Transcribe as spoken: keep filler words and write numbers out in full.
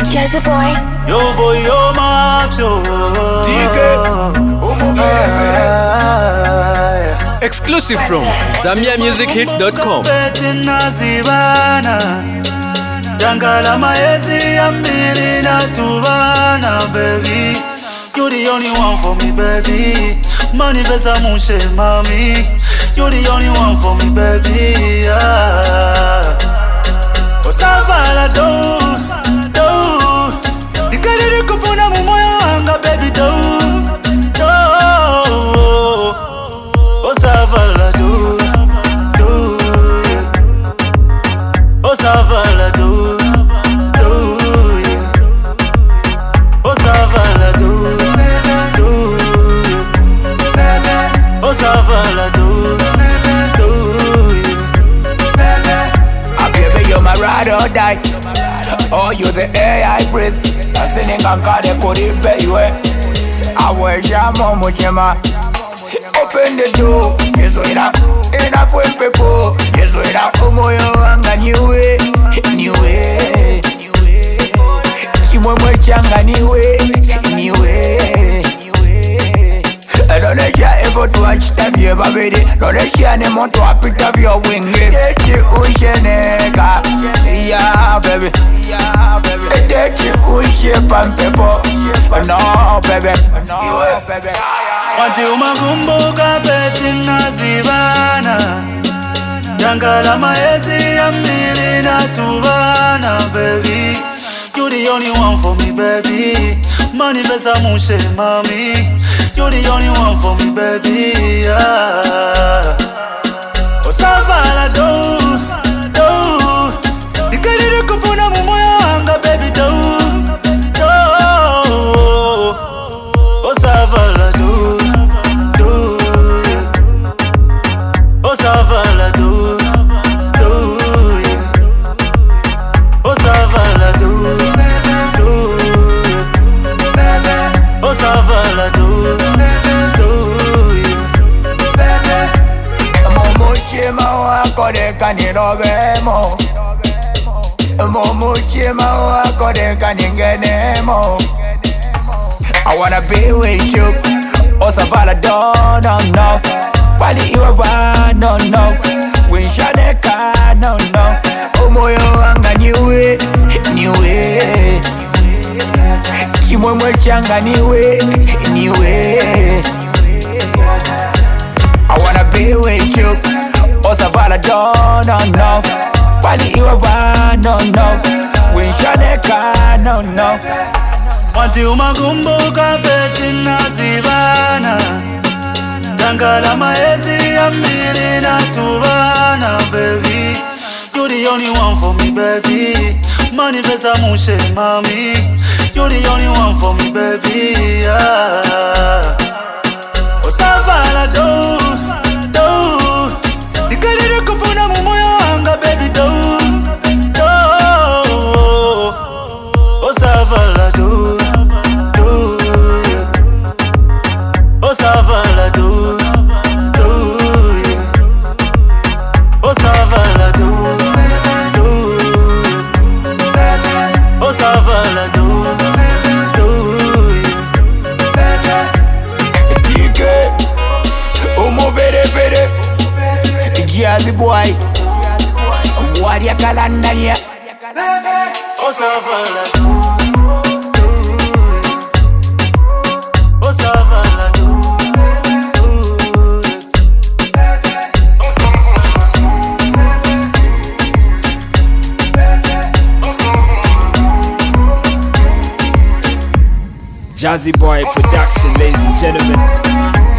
Jazzy boy. Yo boy, yo maps, yo. D K. Exclusive from Zambia Music Hits dot com. Yangala maezi ambili na tubana, baby. You're the only one for me, baby. Money pesa mushe, mami. You're the only one for me, baby. Yeah. Osavala do, do. Nikadiri kufuna mumoyo wanga, baby, do, do. Osavala do, do. Osavala do, do. Osavala do, do. Osavala do, do. Ah, baby, you're my ride or die. Oh, you're the air I breathe. I sing and call the code, baby. I wear your mom with your ma. Open the door, yes, wait up. Enough with people, yes, wait up. Oh, my, I'm a new way, new way. Kimo mwechanga new way, new way. I don't let you ever to watch time you ever made it. Don't let you anymore to a bit of your wing. Get you usheneka, yeah, baby. Get you ushep and pepper. No, baby, no, baby. Wanti umakumbuka peti nazibana. Yangala maezi ambili na tubana, baby. You're the only one for me, baby. Money pesa mushe, mami. You're the only one for me, baby. Yeah. Osavala do, do. Nikadiri kufuna mumoyo wanga, baby, do, do. Osavala do, do. Osavala do, do. Osavala do, do. Osavala do, do. Momo chema wako de kaniro bemo. Momo chema wako de kaningenemo. I wanna be with you. Osavala do, no, no. Pali you are no, no. When Shaneka, no, no. Omoyo anga new way, new way. Kimo mwechanga new way, new way. I wanna be with you. Osavala do, no, no. Pali you are no, no. When Shaneka, no, no. Wanti umakumbuka peti nazibana. Yangala maezi ambili na tubana, baby. You're the only one for me, baby. Money pesa mushe, mami. You're the only one for me, baby. Yeah. Osavala do, do. Nikadiri kufuna mumoyo wanga, baby, do, do. Osavala do, do. Osavala do, do. Osavala do, do. Osavala do, do. D K, umo vere vere. Jazzy boy, warrior kalandania. Osavala do, do. Osavala do, do. Jazzy Boy Production, ladies and gentlemen.